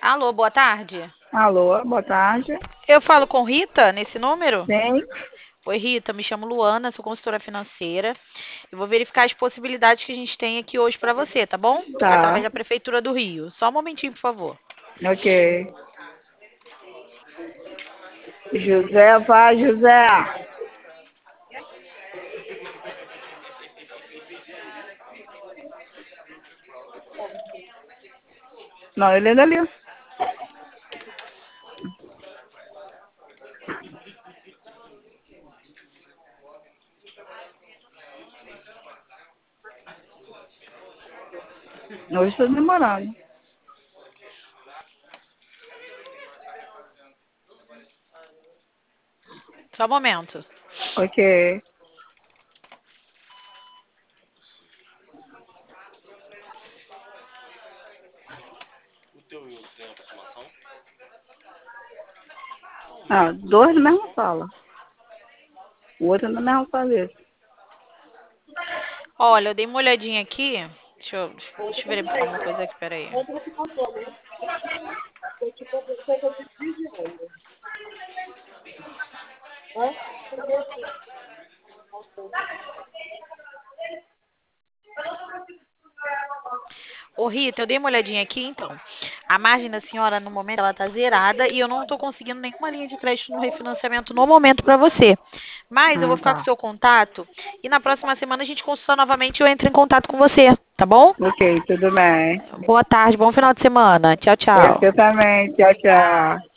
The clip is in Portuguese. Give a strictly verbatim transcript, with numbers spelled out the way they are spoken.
Alô, boa tarde. Alô, boa tarde. Eu falo com Rita nesse número? Sim, Oi, Rita, me chamo Luana, sou consultora financeira. Eu vou verificar as possibilidades que a gente tem aqui hoje para você, tá bom? Através tá. da Prefeitura do Rio. Só um momentinho, por favor. Ok. José, vai, José. Não, ele ainda ali. Hoje está demorando. Só um momento. Ok. Ah, dois na mesma sala. O outro na mesma sala. Olha, eu dei uma olhadinha aqui. Deixa eu, deixa eu verificar uma coisa aqui, peraí. Ô, Rita, eu dei uma olhadinha aqui, então. A margem da senhora, no momento, ela tá zerada e eu não tô conseguindo nenhuma linha de crédito no refinanciamento no momento para você. Mas eu vou Ah, ficar com o tá. seu contato e na próxima semana a gente consulta novamente e eu entro em contato com você, tá bom? Ok, tudo bem. Boa tarde, bom final de semana. Tchau, tchau. Você também. Tchau, tchau.